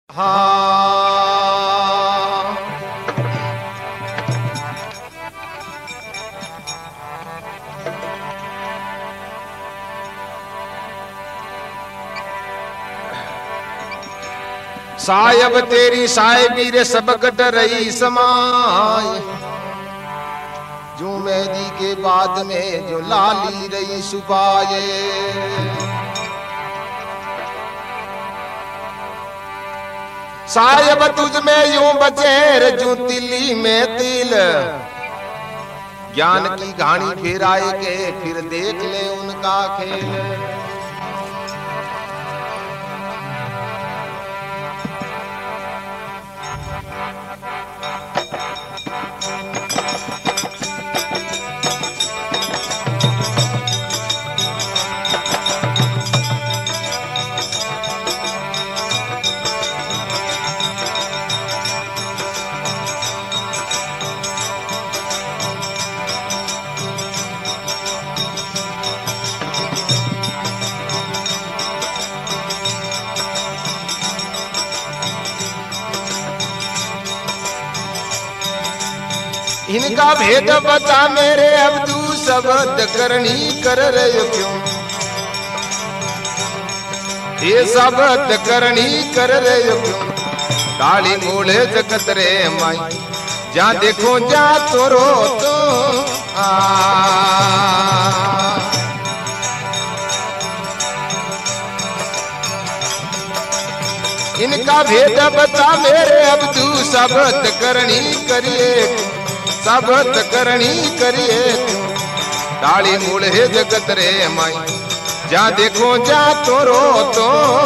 हाँ सायब तेरी सायबी रे सब कट रही समाय जो मेहंदी के बाद में जो लाली रही सुबाए सायब तुझ में यूं बचेर जो तिली में तिल ज्ञान की घानी फेराए के फिर देख ले उनका खेल। इनका भेद बता मेरे अब तू शब्द करनी कर रहे क्यों ये शब्द करनी कर रहे क्यों काली मूल जगत रे माई जा देखो जा तो रो तो इनका भेद बता मेरे अब तू शब्द करनी करिए शब्द करनी करिए डाली मूल है जगत रे माई जा देखो जा तो रो तो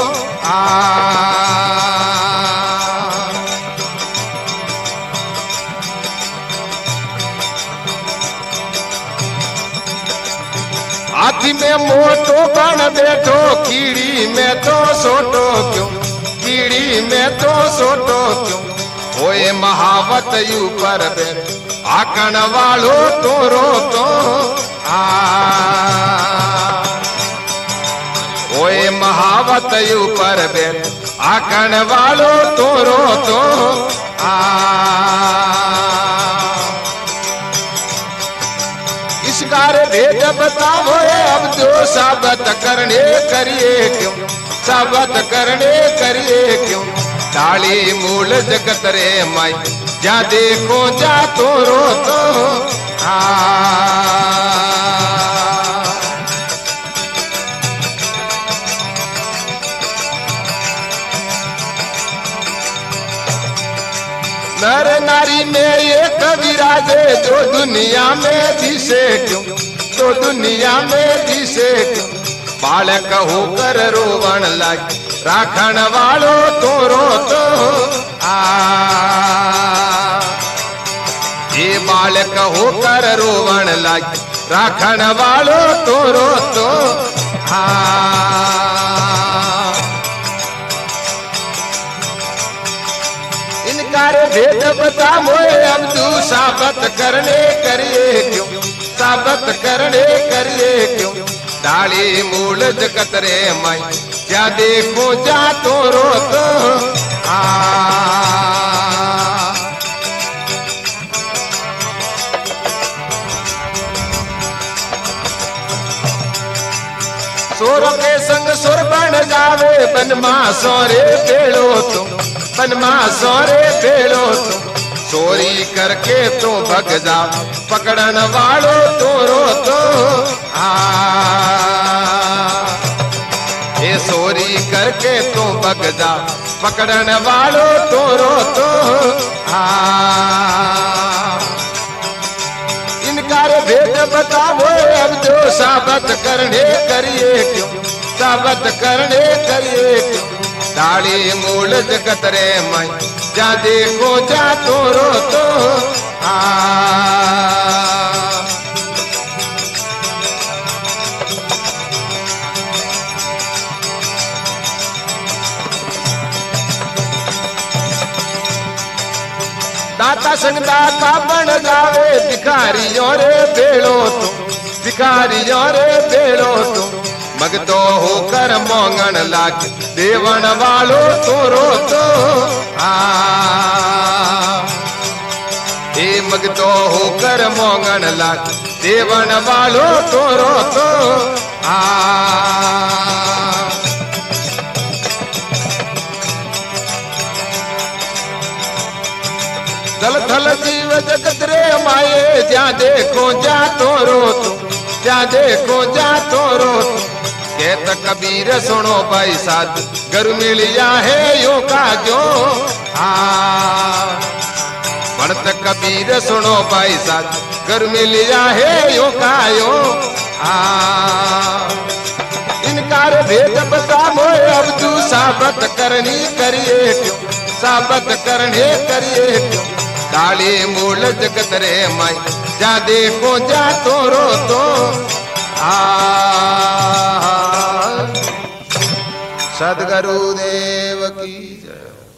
हाथी में मोटो बन बैठो कीड़ी में तो सोटो क्यों कीड़ी में तो सोटो क्यों ओए महावत ऊपर बैठ आकण वालो तोरो तो ओए महावत ऊपर बैठ आकण वालो तोरो तो इसकार भेद बताओ अब जो साबत करने करिए क्यों साबत करने करिए क्यों डाली मूल जगत रे माई जा देखो जा तो रो तो नर नारी में एक विराजे जो दुनिया में दिसे क्यों तो दुनिया में दिसे क्यों बालक होकर रोवण लाग राखण वालो तो रो तो ये बालक होकर रोवण लाग राखण वालो तो रो तो इनकार भेद बता मोए अब तू साबत करने करिए क्यों साबत करने करिए क्यों डाली मूल जगत रे माई जा देखो जा तो रो तो सोर के संग सुर बन जावे बनमा सोरे बेड़ो तुम बनमा सोरे बेड़ो तुम चोरी करके तो भग जा पकड़न वालो तो रो तो ये चोरी करके तो भग जा पकड़न वालो तो रो तो इनकार भेद बताओ अब जो साबत करने करिए क्यों साबत करने करिए क्यों डाली मूल जगत रे माई जा देखो जा तो रो तो दाता संग दाता बन जावे भिखारियों रे बेड़ो तुम भिखारियों रे बेड़ो तुम मगतो होकर मोंगण लाग देवण वालो तोरो तो ए मगतो होकर मोंगण लाग देवण वालो तोरो तो थल थल जीव जगत रे माए जा देखो जा तोरो तो जा देखो जा तोरो कहत कबीर सुनो भाई साथ घर मिलिया है यो का जो बढ़त कबीर सुनो भाई साथ घर मिलिया है यो का यो इनकार भेद बता मोए अब तू साबत करनी करिए क्यों साबत करने करिए क्यों काली मूल जगत रे माई जा देखो जा तोरो तो सद्गुरुदेव की जय।